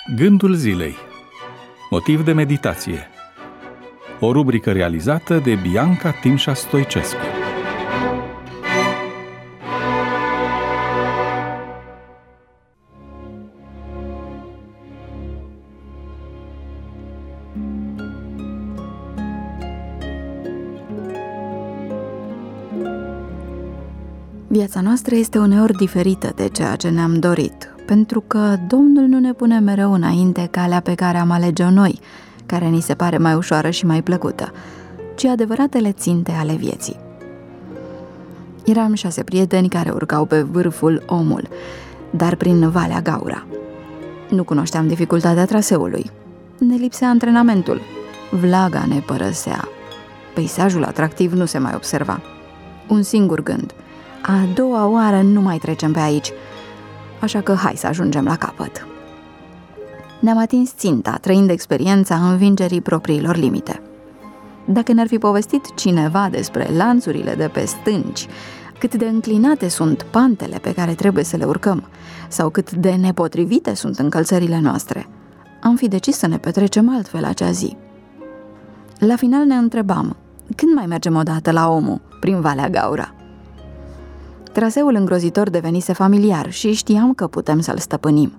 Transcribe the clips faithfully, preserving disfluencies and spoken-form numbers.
Gândul zilei. Motiv de meditație. O rubrică realizată de Bianca Timșa Stoicescu. Viața noastră este uneori diferită de ceea ce ne-am dorit, pentru că Domnul nu ne pune mereu înainte calea pe care am alege-o noi, care ni se pare mai ușoară și mai plăcută, ci adevăratele ținte ale vieții. Eram șase prieteni care urcau pe vârful Omul, dar prin Valea Gaura. Nu cunoșteam dificultatea traseului. Ne lipsea antrenamentul. Vlaga ne părăsea. Peisajul atractiv nu se mai observa. Un singur gând. A doua oară nu mai trecem pe aici, așa că hai să ajungem la capăt. Ne-am atins ținta, trăind experiența învingerii propriilor limite. Dacă ne-ar fi povestit cineva despre lanțurile de pe stânci, cât de înclinate sunt pantele pe care trebuie să le urcăm, sau cât de nepotrivite sunt încălțările noastre, am fi decis să ne petrecem altfel acea zi. La final ne întrebam, când mai mergem odată la Omul, prin Valea Gaura? Traseul îngrozitor devenise familiar și știam că putem să-l stăpânim.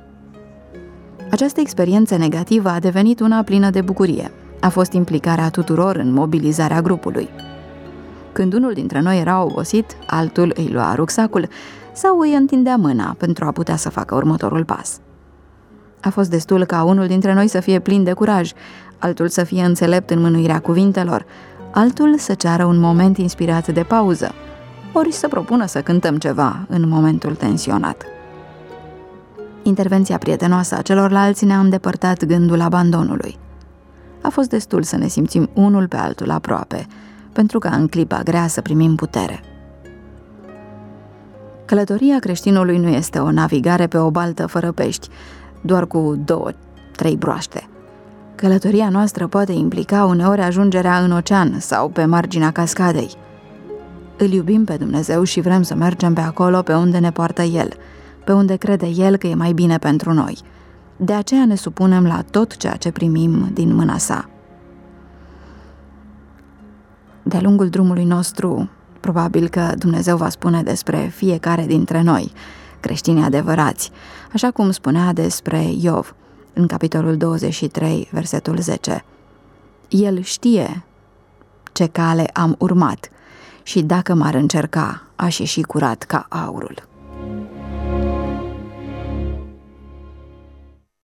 Această experiență negativă a devenit una plină de bucurie. A fost implicarea tuturor în mobilizarea grupului. Când unul dintre noi era obosit, altul îi lua rucsacul sau îi întindea mâna pentru a putea să facă următorul pas. A fost destul ca unul dintre noi să fie plin de curaj, altul să fie înțelept în mânuirea cuvintelor, altul să ceară un moment inspirat de pauză, ori să propună să cântăm ceva în momentul tensionat. Intervenția prietenoasă a celorlalți ne-a îndepărtat gândul abandonului. A fost destul să ne simțim unul pe altul aproape, pentru ca în clipa grea să primim putere. Călătoria creștinului nu este o navigare pe o baltă fără pești, doar cu două, trei broaște. Călătoria noastră poate implica uneori ajungerea în ocean sau pe marginea cascadei. Îl iubim pe Dumnezeu și vrem să mergem pe acolo pe unde ne poartă El, pe unde crede El că e mai bine pentru noi. De aceea ne supunem la tot ceea ce primim din mâna Sa. De-a lungul drumului nostru, probabil că Dumnezeu va spune despre fiecare dintre noi, creștini adevărați, așa cum spunea despre Iov, în capitolul douăzeci și trei, versetul zece. El știe ce cale am urmat și dacă m-ar încerca, aș ieși curat ca aurul.